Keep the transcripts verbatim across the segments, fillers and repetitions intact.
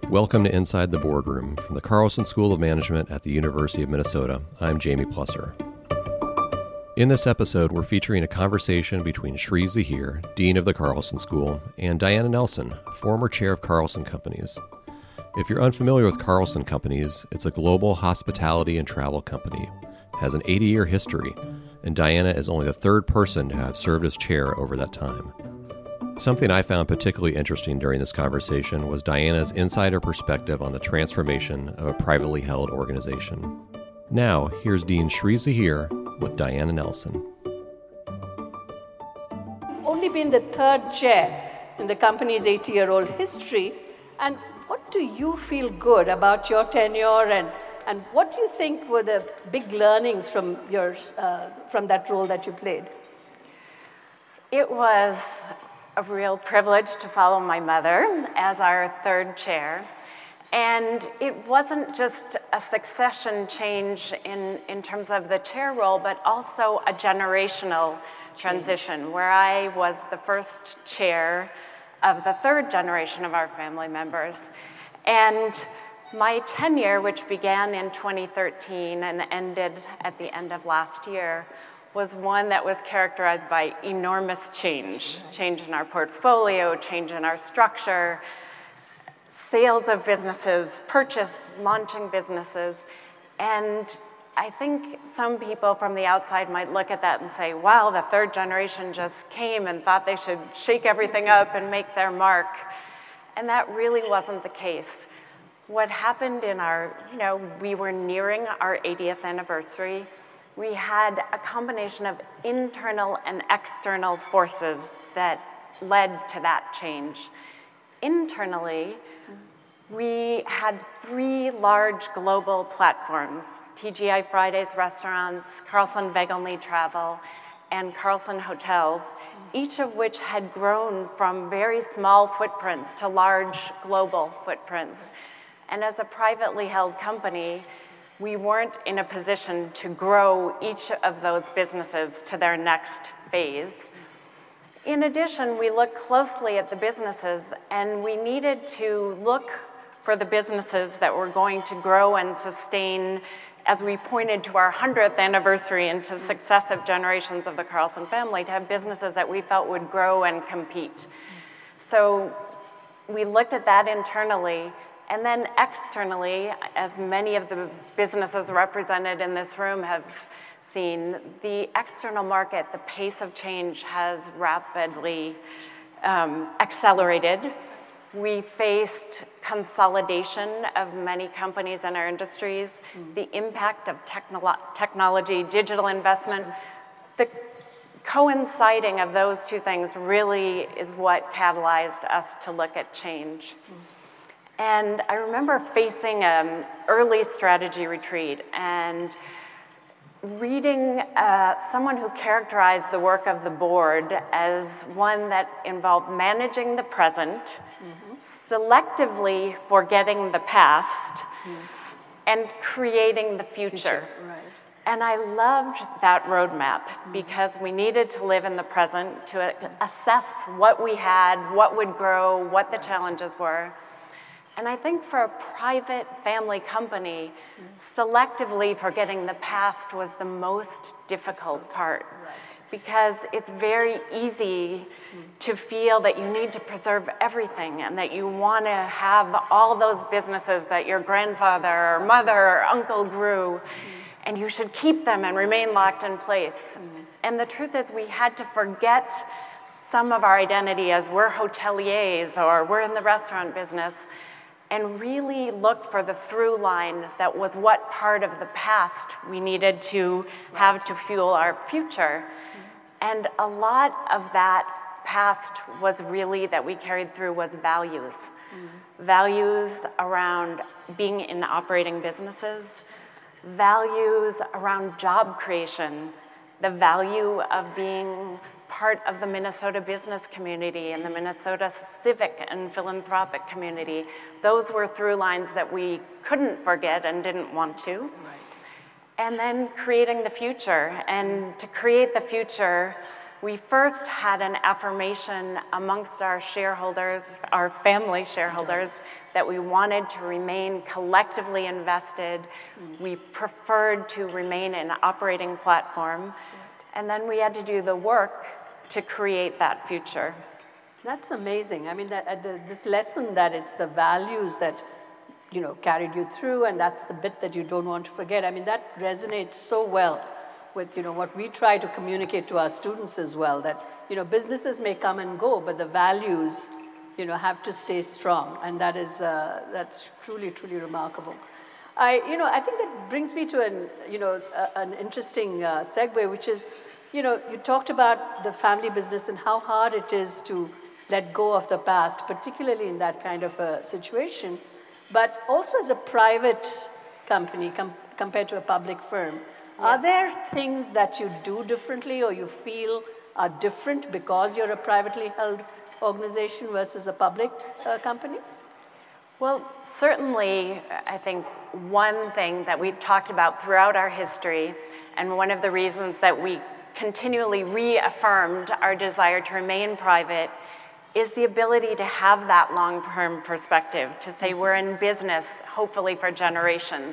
Welcome to Inside the Boardroom from the Carlson School of Management at the University of Minnesota. I'm Jamie Plusser. In this episode, we're featuring a conversation between Sri Zahir, Dean of the Carlson School, and Diana Nelson, former chair of Carlson Companies. If you're unfamiliar with Carlson Companies, it's a global hospitality and travel company. It has an eighty-year history, and Diana is only the third person to have served as chair over that time. Something I found particularly interesting during this conversation was Diana's insider perspective on the transformation of a privately held organization. Now, here's Dean Sri Zahir with Diana Nelson. Only been the third chair in the company's eighty-year-old history, and what do you feel good about your tenure, and, and what do you think were the big learnings from, your, uh, from that role that you played? It was a real privilege to follow my mother as our third chair. And it wasn't just a succession change in, in terms of the chair role, but also a generational transition, where I was the first chair of the third generation of our family members. And my tenure, which began in twenty thirteen and ended at the end of last year, was one that was characterized by enormous change. Change in our portfolio, change in our structure, sales of businesses, purchase, launching businesses. And I think some people from the outside might look at that and say, wow, the third generation just came and thought they should shake everything up and make their mark. And that really wasn't the case. What happened in our, you know, we were nearing our eightieth anniversary. We had a combination of internal and external forces that led to that change. Internally, we had three large global platforms, T G I Fridays Restaurants, Carlson Wagonlit Travel, and Carlson Hotels, each of which had grown from very small footprints to large global footprints. And as a privately held company, we weren't in a position to grow each of those businesses to their next phase. In addition, we looked closely at the businesses, and we needed to look for the businesses that were going to grow and sustain as we pointed to our hundredth anniversary and to successive generations of the Carlson family, to have businesses that we felt would grow and compete. So we looked at that internally. And then externally, as many of the businesses represented in this room have seen, the external market, the pace of change has rapidly um, accelerated. We faced consolidation of many companies in our industries, mm. the impact of technolo- technology, digital investment. The coinciding of those two things really is what catalyzed us to look at change. Mm. And I remember facing an early strategy retreat and reading uh, someone who characterized the work of the board as one that involved managing the present, mm-hmm. selectively forgetting the past, mm. and creating the future. future. Right. And I loved that roadmap mm. because we needed to live in the present to assess what we had, what would grow, what the challenges were. And I think for a private family company, mm. selectively forgetting the past was the most difficult part. Right. Because it's very easy mm. to feel that you need to preserve everything and that you want to have all those businesses that your grandfather or mother or uncle grew, mm. and you should keep them and remain locked in place. Mm. And the truth is we had to forget some of our identity as we're hoteliers or we're in the restaurant business, and really look for the through line that was what part of the past we needed to have to fuel our future. Mm-hmm. And a lot of that past was really, that we carried through, was values. Mm-hmm. Values around being in operating businesses, values around job creation, the value of being part of the Minnesota business community and the Minnesota civic and philanthropic community. Those were through lines that we couldn't forget and didn't want to. Right. And then creating the future. And to create the future, we first had an affirmation amongst our shareholders, our family shareholders, that we wanted to remain collectively invested. Mm. We preferred to remain an operating platform. Right. And then we had to do the work to create that future. That's amazing. I mean, that, uh, the, this lesson that it's the values that, you know, carried you through, and that's the bit that you don't want to forget. I mean, that resonates so well with, you know, what we try to communicate to our students as well, that, you know, businesses may come and go, but the values, you know, have to stay strong, and that is, uh, that's truly, truly remarkable. I, you know, I think that brings me to an, you know, a, an interesting uh, segue, which is, you know, you talked about the family business and how hard it is to let go of the past, particularly in that kind of a situation, but also as a private company com compared to a public firm. Yes. Are there things that you do differently or you feel are different because you're a privately held organization versus a public uh, company? Well, certainly, I think one thing that we've talked about throughout our history, and one of the reasons that we continually reaffirmed our desire to remain private, is the ability to have that long-term perspective, to say we're in business, hopefully for generations.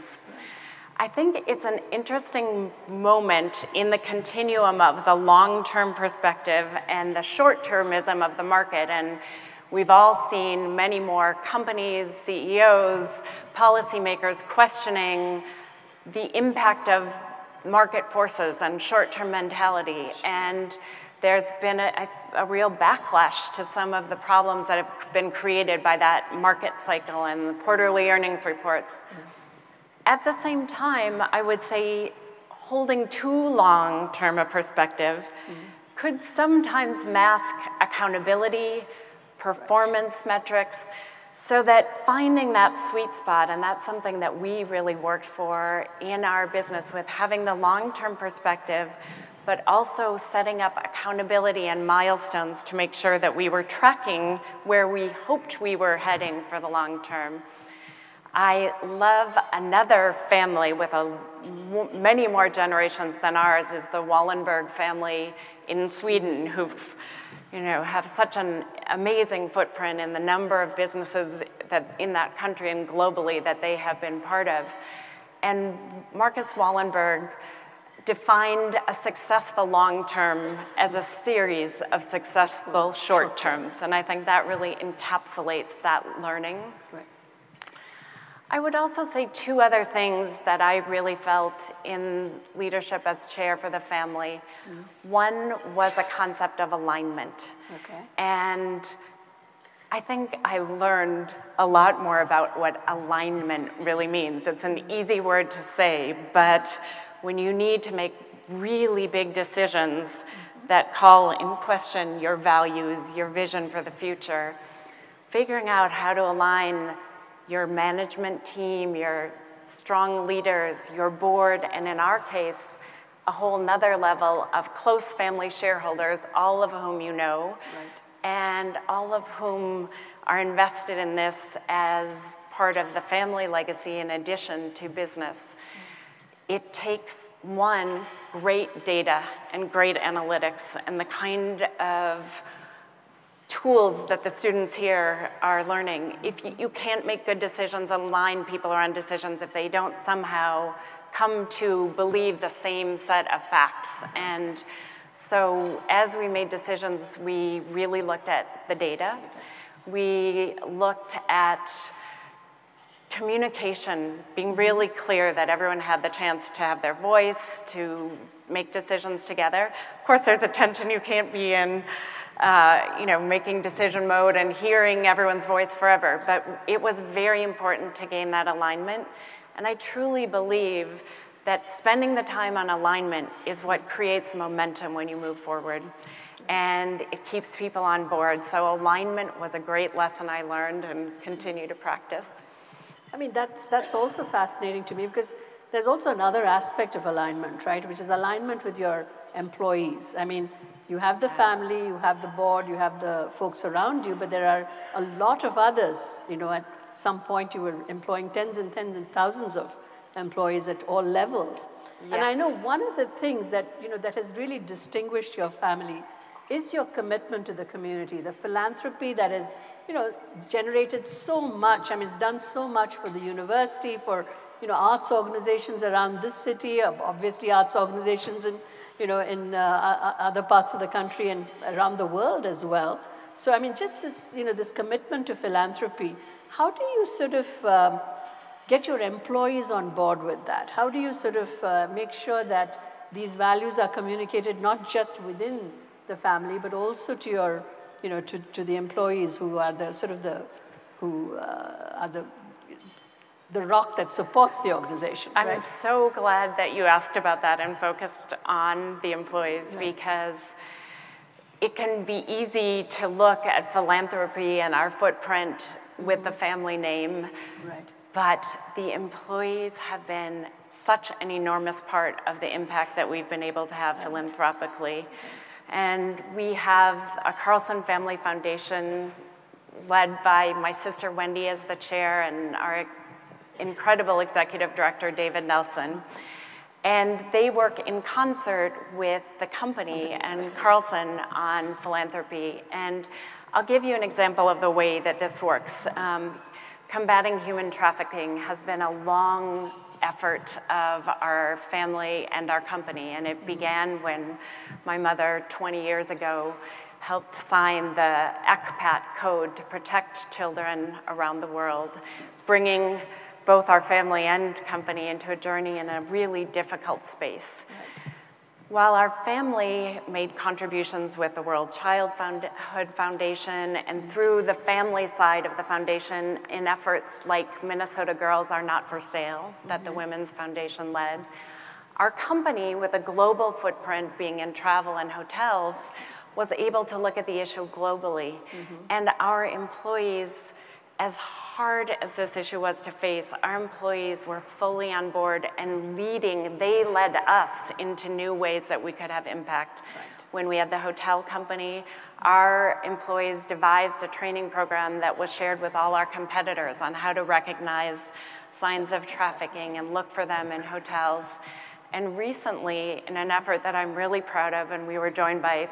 I think it's an interesting moment in the continuum of the long-term perspective and the short-termism of the market, and we've all seen many more companies, C E Os, policymakers questioning the impact of market forces and short-term mentality, and there's been a, a real backlash to some of the problems that have been created by that market cycle and the quarterly earnings reports. Mm. At the same time, I would say holding too long-term a perspective mm. could sometimes mask accountability, performance metrics, so that finding that sweet spot, and that's something that we really worked for in our business with having the long-term perspective, but also setting up accountability and milestones to make sure that we were tracking where we hoped we were heading for the long term. I love another family with a, many more generations than ours is the Wallenberg family in Sweden, who've, you know, have such an amazing footprint in the number of businesses that in that country and globally that they have been part of. And Marcus Wallenberg defined a successful long-term as a series of successful short-terms, and I think that really encapsulates that learning. Right. I would also say two other things that I really felt in leadership as chair for the family. Mm-hmm. One was a concept of alignment. Okay. And I think I learned a lot more about what alignment really means. It's an easy word to say, but when you need to make really big decisions mm-hmm. that call in question your values, your vision for the future, figuring out how to align your management team, your strong leaders, your board, and in our case, a whole nother level of close family shareholders, all of whom you know, right. and all of whom are invested in this as part of the family legacy in addition to business. It takes, one, great data and great analytics and the kind of tools that the students here are learning. If you, you can't make good decisions, align people around decisions if they don't somehow come to believe the same set of facts. And so as we made decisions, we really looked at the data. We looked at communication, being really clear that everyone had the chance to have their voice, to make decisions together. Of course, there's a tension you can't be in, uh, you know, making decision mode and hearing everyone's voice forever, but it was very important to gain that alignment. And I truly believe that spending the time on alignment is what creates momentum when you move forward. And it keeps people on board. So alignment was a great lesson I learned and continue to practice. I mean, that's, that's also fascinating to me because there's also another aspect of alignment, right, which is alignment with your employees. I mean, you have the family, you have the board, you have the folks around you, but there are a lot of others. You know, at some point you were employing tens and tens and thousands of employees at all levels. Yes. And I know one of the things that, you know, that has really distinguished your family is your commitment to the community, the philanthropy that has, you know, generated so much. I mean, it's done so much for the university, for, you know, arts organizations around this city, obviously arts organizations in, you know, in uh, other parts of the country and around the world as well. So, I mean, just this, you know, this commitment to philanthropy, how do you sort of um, get your employees on board with that? How do you sort of uh, make sure that these values are communicated not just within the family, but also to your, you know, to, to the employees who are the sort of the, who uh, are the, the rock that supports the organization, I'm right? so glad that you asked about that and focused on the employees, right. Because it can be easy to look at philanthropy and our footprint with the family name, right. But the employees have been such an enormous part of the impact that we've been able to have philanthropically. And we have a Carlson Family Foundation led by my sister Wendy as the chair and our incredible executive director, David Nelson. And they work in concert with the company and Carlson on philanthropy. And I'll give you an example of the way that this works. Um, combating human trafficking has been a long effort of our family and our company. And it began when my mother, twenty years ago, helped sign the E C P A T code to protect children around the world, bringing both our family and company into a journey in a really difficult space. Right. While our family made contributions with the World Childhood Foundation and through the family side of the foundation in efforts like Minnesota Girls Are Not for Sale that mm-hmm. the Women's Foundation led, our company, with a global footprint being in travel and hotels, was able to look at the issue globally. Mm-hmm. And our employees, as hard as this issue was to face, our employees were fully on board and leading. They led us into new ways that we could have impact. Right. When we had the hotel company, our employees devised a training program that was shared with all our competitors on how to recognize signs of trafficking and look for them in hotels. And recently, in an effort that I'm really proud of, and we were joined by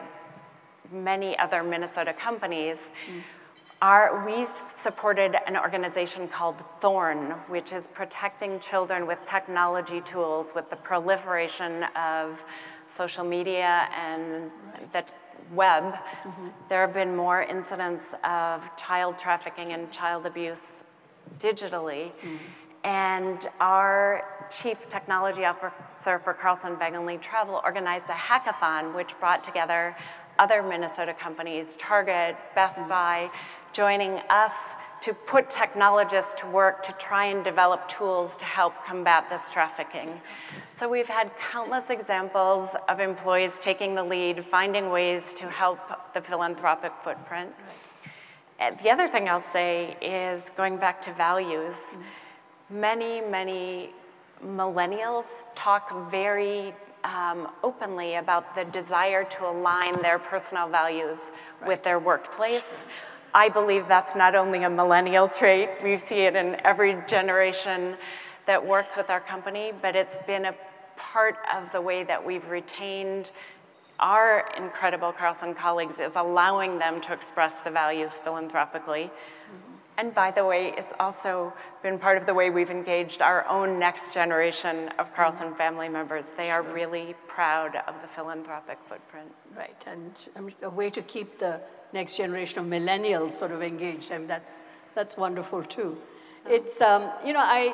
many other Minnesota companies, mm. Our, we supported an organization called Thorn, which is protecting children with technology tools with the proliferation of social media and the web. Mm-hmm. There have been more incidents of child trafficking and child abuse digitally. Mm-hmm. And our chief technology officer for Carlson Wagonlit Travel organized a hackathon which brought together other Minnesota companies, Target, Best mm-hmm. Buy, joining us to put technologists to work to try and develop tools to help combat this trafficking. So we've had countless examples of employees taking the lead, finding ways to help the philanthropic footprint. Right. The other thing I'll say is going back to values. Mm-hmm. Many, many millennials talk very um, openly about the desire to align their personal values right. with their workplace. I believe that's not only a millennial trait, we see it in every generation that works with our company, but it's been a part of the way that we've retained our incredible Carlson colleagues is allowing them to express the values philanthropically. Mm-hmm. And by the way, it's also been part of the way we've engaged our own next generation of Carlson mm-hmm. family members. They are really proud of the philanthropic footprint. Right, and um, a way to keep the next generation of millennials sort of engaged. I mean, that's that's wonderful too. It's um, you know, I,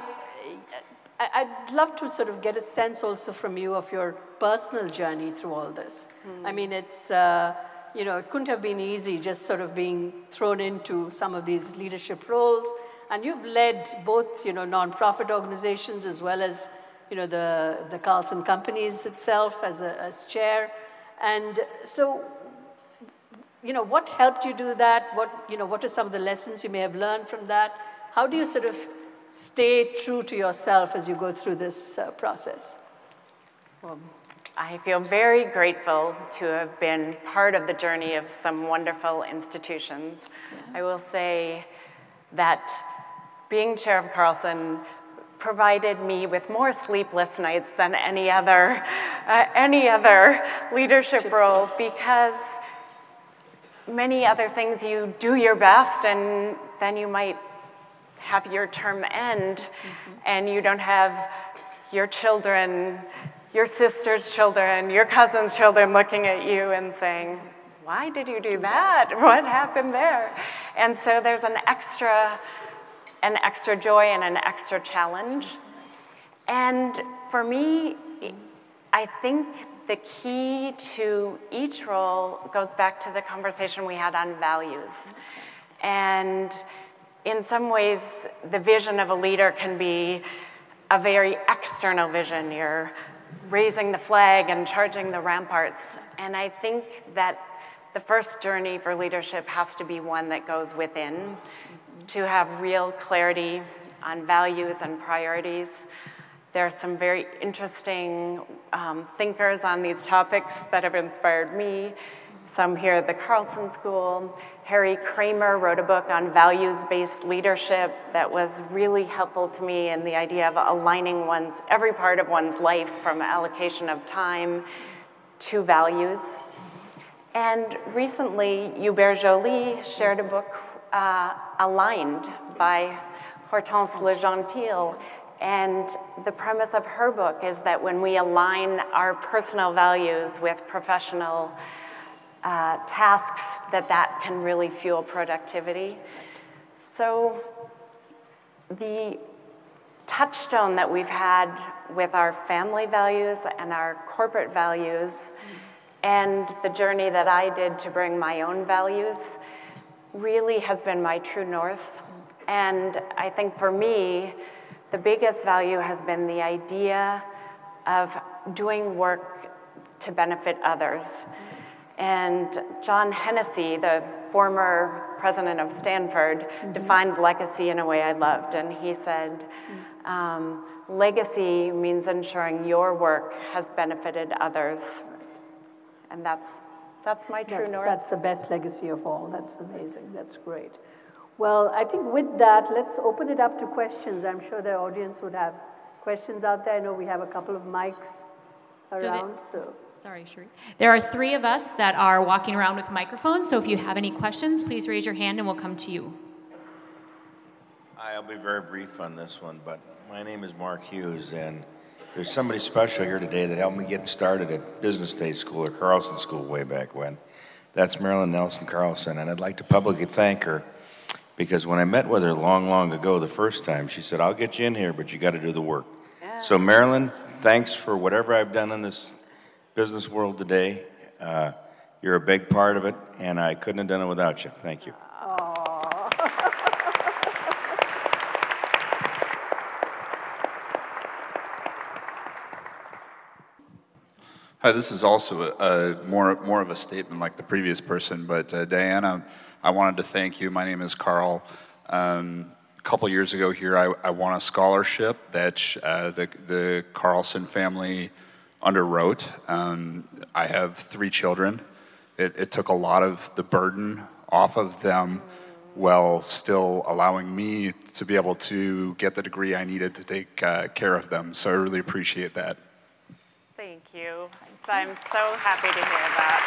I I'd love to sort of get a sense also from you of your personal journey through all this. Mm. I mean, it's uh, you know, it couldn't have been easy just sort of being thrown into some of these leadership roles, and you've led both you know nonprofit organizations as well as you know the the Carlson companies itself as a as chair, and so. You know, what helped you do that? What, you know, what are some of the lessons you may have learned from that? How do you sort of stay true to yourself as you go through this uh, process? Well, I feel very grateful to have been part of the journey of some wonderful institutions. Yeah. I will say that being chair of Carlson provided me with more sleepless nights than any other, uh, any other leadership role, because many other things, you do your best, and then you might have your term end, mm-hmm. and you don't have your children, your sister's children, your cousin's children looking at you and saying, why did you do that? What happened there? And so there's an extra, an extra joy and an extra challenge. And for me, I think the key to each role goes back to the conversation we had on values. And in some ways, the vision of a leader can be a very external vision. You're raising the flag and charging the ramparts. And I think that the first journey for leadership has to be one that goes within, to have real clarity on values and priorities. There are some very interesting um, thinkers on these topics that have inspired me. Some here at the Carlson School. Harry Kramer wrote a book on values-based leadership that was really helpful to me in the idea of aligning one's, every part of one's life, from allocation of time to values. And recently, Hubert Joly shared a book, uh, Aligned, by Hortense Legentil. And the premise of her book is that when we align our personal values with professional uh, tasks, that that can really fuel productivity. So the touchstone that we've had with our family values and our corporate values, and the journey that I did to bring my own values, really has been my true north. And I think for me, the biggest value has been the idea of doing work to benefit others. And John Hennessy, the former president of Stanford, mm-hmm. defined legacy in a way I loved. And he said, um, legacy means ensuring your work has benefited others. And that's, that's my true that's, north. That's the best legacy of all. That's amazing. That's great. Well, I think with that, let's open it up to questions. I'm sure the audience would have questions out there. I know we have a couple of mics around, so. so. Sorry, Sheree. There are three of us that are walking around with microphones, so if you have any questions, please raise your hand and we'll come to you. I'll be very brief on this one, but my name is Mark Hughes, and there's somebody special here today that helped me get started at Business Day School or Carlson School way back when. That's Marilyn Nelson Carlson, and I'd like to publicly thank her, because when I met with her long, long ago the first time, she said, I'll get you in here, but you got to do the work. Yeah. So Marilyn, thanks for whatever I've done in this business world today. Uh, you're a big part of it, and I couldn't have done it without you. Thank you. Hi, this is also a, a more more of a statement like the previous person, but uh, Diana, I wanted to thank you. My name is Carl. Um, a couple years ago here, I, I won a scholarship that uh, the, the Carlson family underwrote. Um, I have three children. It, it took a lot of the burden off of them while still allowing me to be able to get the degree I needed to take uh, care of them. So I really appreciate that. Thank you. I'm so happy to hear that.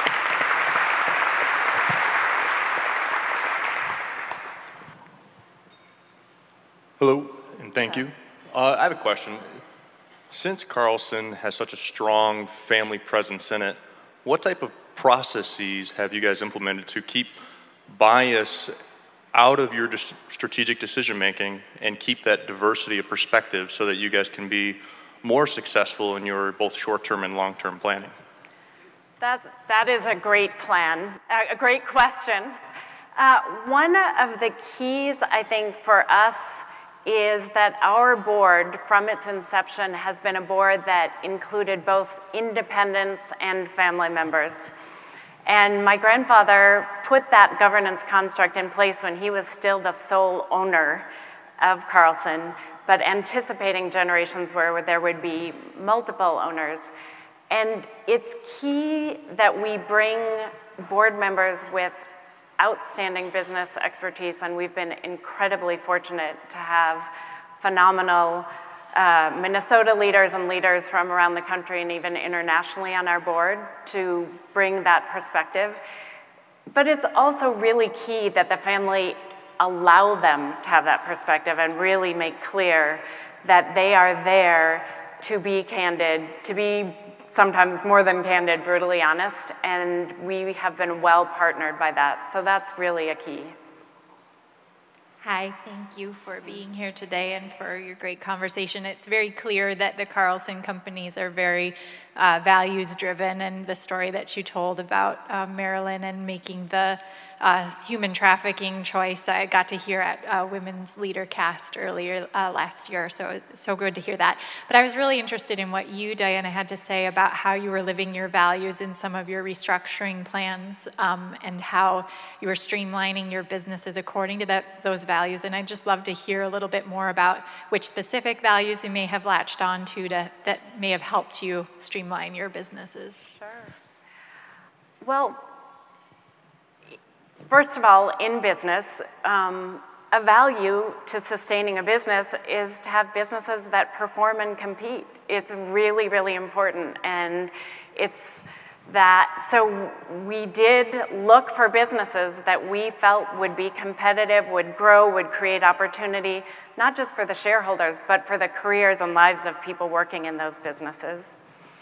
Hello, and thank you. Uh, I have a question. Since Carlson has such a strong family presence in it, what type of processes have you guys implemented to keep bias out of your dis- strategic decision making and keep that diversity of perspective so that you guys can be more successful in your both short-term and long-term planning? That, that is a great plan, a great question. Uh, one of the keys, I think, for us is that our board, from its inception, has been a board that included both independents and family members. And my grandfather put that governance construct in place when he was still the sole owner of Carlson, but anticipating generations where there would be multiple owners. And it's key that we bring board members with outstanding business expertise, and we've been incredibly fortunate to have phenomenal uh, Minnesota leaders and leaders from around the country and even internationally on our board to bring that perspective. But it's also really key that the family allow them to have that perspective and really make clear that they are there to be candid, to be sometimes more than candid, brutally honest, and we have been well partnered by that. So that's really a key. Hi, thank you for being here today and for your great conversation. It's very clear that the Carlson companies are very uh, values-driven, and the story that you told about uh, Marilyn and making the uh, human trafficking choice, I got to hear at uh, Women's Leader Cast earlier uh, last year, so it's so good to hear that. But I was really interested in what you, Diana, had to say about how you were living your values in some of your restructuring plans um, and how you were streamlining your businesses according to that, those values. And I'd just love to hear a little bit more about which specific values you may have latched on to, to that may have helped you streamline your businesses. Sure. Well, first of all, in business, um, a value to sustaining a business is to have businesses that perform and compete. It's really, really important, and it's that, so we did look for businesses that we felt would be competitive, would grow, would create opportunity, not just for the shareholders, but for the careers and lives of people working in those businesses.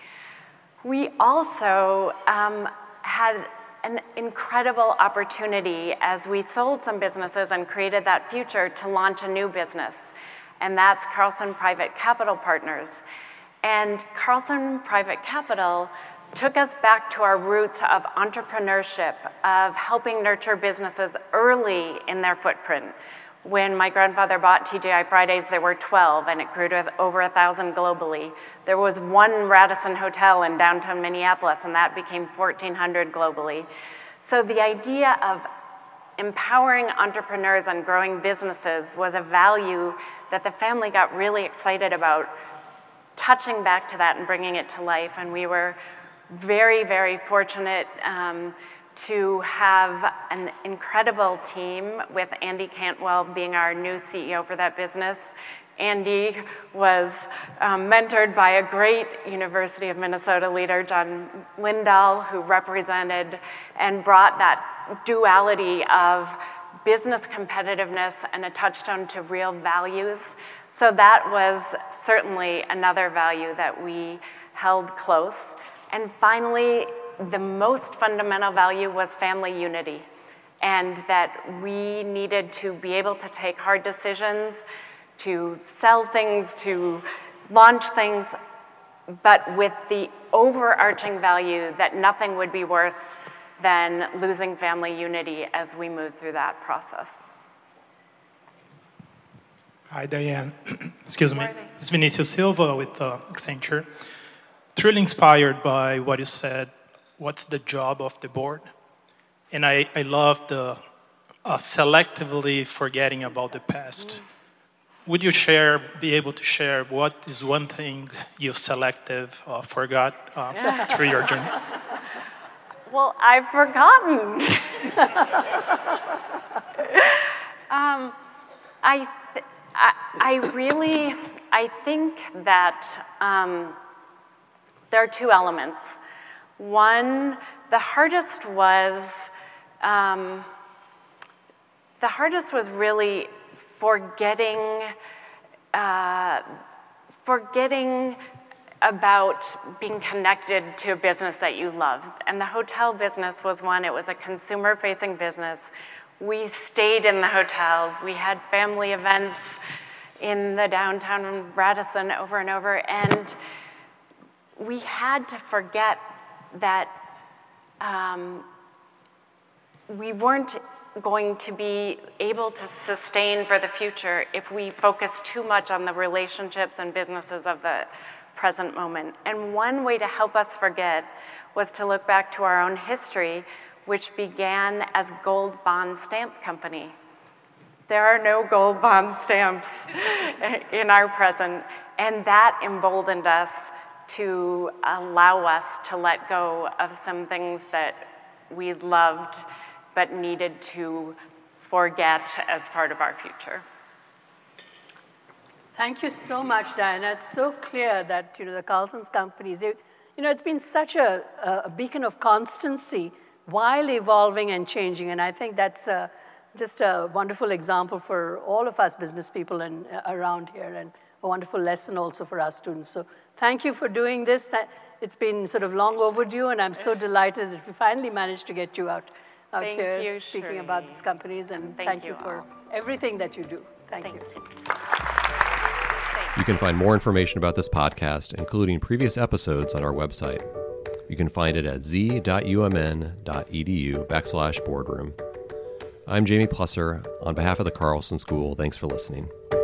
We also um, had an incredible opportunity as we sold some businesses and created that future to launch a new business, and that's Carlson Private Capital Partners. And Carlson Private Capital took us back to our roots of entrepreneurship, of helping nurture businesses early in their footprint. When my grandfather bought T G I Fridays, there were twelve, and it grew to over one thousand globally. There was one Radisson Hotel in downtown Minneapolis, and that became fourteen hundred globally. So the idea of empowering entrepreneurs and growing businesses was a value that the family got really excited about, touching back to that and bringing it to life. And we were very, very fortunate um, to have an incredible team with Andy Cantwell being our new C E O for that business. Andy was um, mentored by a great University of Minnesota leader, John Lindahl, who represented and brought that duality of business competitiveness and a touchstone to real values. So that was certainly another value that we held close. And finally, the most fundamental value was family unity, and that we needed to be able to take hard decisions, to sell things, to launch things, but with the overarching value that nothing would be worse than losing family unity as we move through that process. Hi, Diane. Excuse me. It's Vinicio Silva with uh, Accenture. Truly inspired by what you said, what's the job of the board? And I, I love the uh, selectively forgetting about the past. Mm. Would you share, be able to share what is one thing you selective uh, forgot uh, yeah. through your journey? Well, I've forgotten. um, I, th I, I really, I think that um, there are two elements. One, the hardest was, um, the hardest was really forgetting, uh, forgetting about being connected to a business that you loved. And the hotel business was one. It was a consumer-facing business. We stayed in the hotels. We had family events in the downtown Radisson over and over. And we had to forget that um, we weren't going to be able to sustain for the future if we focus too much on the relationships and businesses of the present moment. And one way to help us forget was to look back to our own history, which began as Gold Bond Stamp Company. There are no gold bond stamps in our present, and that emboldened us to allow us to let go of some things that we loved but needed to forget as part of our future. Thank you so much, Diana. It's so clear that, you know, the Carlson's companies, they, you know, it's been such a, a beacon of constancy while evolving and changing. And I think that's uh, just a wonderful example for all of us business people and, uh, around here, and a wonderful lesson also for our students. So thank you for doing this. That, it's been sort of long overdue, and I'm so delighted that we finally managed to get you out, out Thank here you, speaking Sri. about these companies. And thank, thank you, you for all. everything that you do. Thank, Thank you. you. You can find more information about this podcast, including previous episodes, on our website. You can find it at z.umn.edu backslash boardroom. I'm Jamie Plusser. On behalf of the Carlson School, thanks for listening.